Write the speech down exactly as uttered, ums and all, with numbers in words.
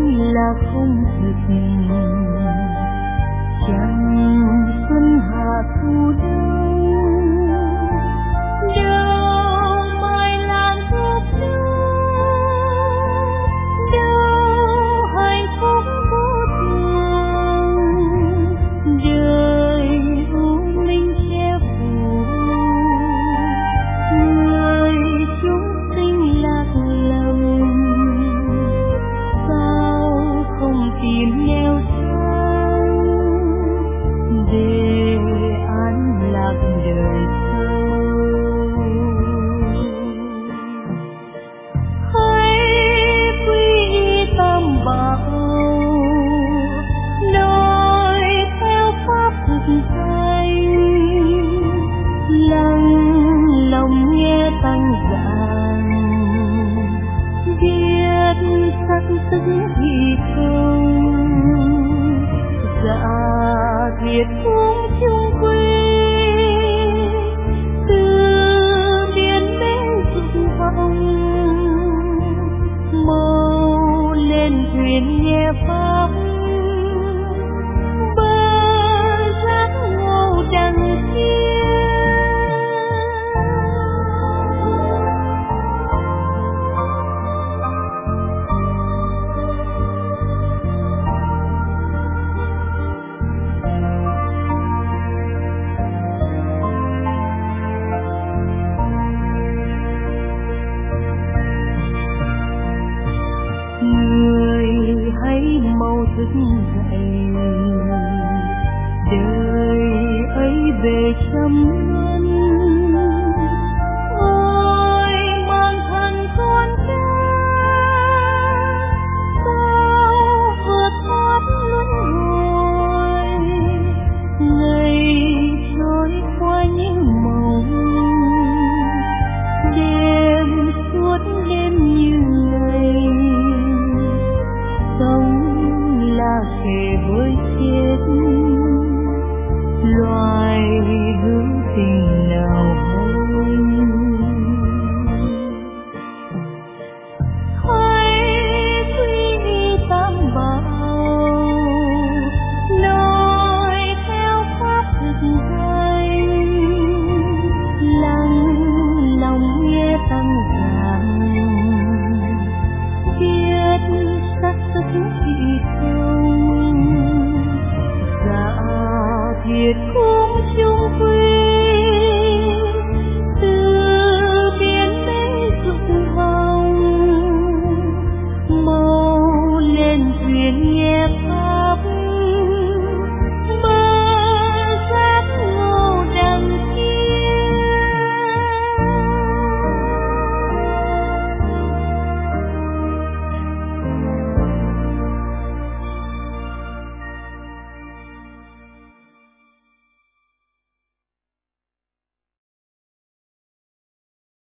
là không thực, chẳng xuân hạ thu đông, đâu mai làm thuốc đâu hạnh phúc vô thường, đời u minh che phủ, người chúng sinh lạc lầm, sao không tìm neo sống để an lạc đời sau. Hãy quy y tam bảo, noi theo pháp thực hành, lắng lòng nghe tăng giảng, biết sắc tức thì không, dạ thiệt cũng chung quy, từ biển đến dục vọng, mau lên thuyền nghe pháp, bờ giác ngộ đằng kia. Người hãy mau thức dậy, đời ấy về trăm năm, ôi mang thân con cha, sao vượt thoát luân hồi, ngày trôi qua những mộng, đêm suốt đêm như ngày, sống là kề với chết, loài hữu tình nào hay. Hãy quy y tam bảo, noi theo pháp thực hành, lắng lòng nghe tăng giảng, biết sắc tức thì không, dạ thiệt cũng chung quy, từ biển đến dục vọng, mau lên thuyền nghe